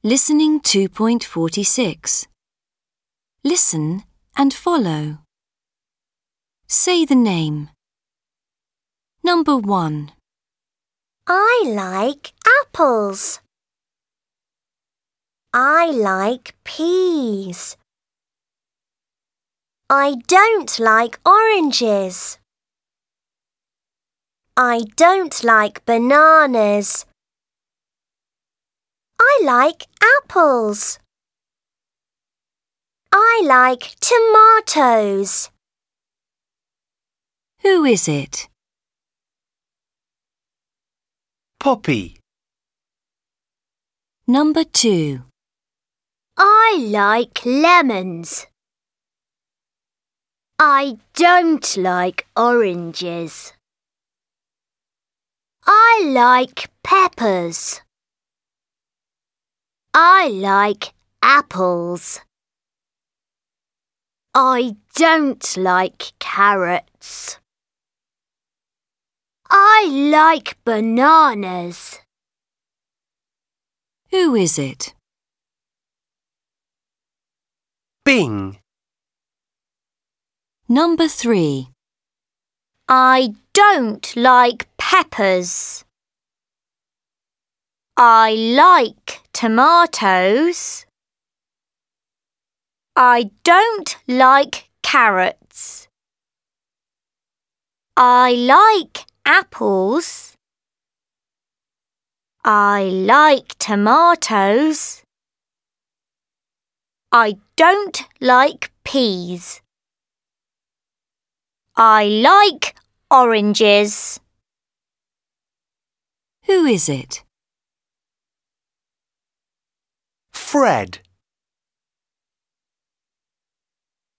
Listening 2.46. Listen and follow. Say the name. Number 1. I like apples. I like peas. I don't like oranges. I don't like bananas. I like apples. I like tomatoes. Who is it? Poppy. Number 2. I like lemons. I don't like oranges. I like peppers. I like apples. I don't like carrots. I like bananas. Who is it? Bing. Number 3. I don't like peppers. I like tomatoes. I don't like carrots. I like apples. I like tomatoes. I don't like peas. I like oranges. Who is it? Fred.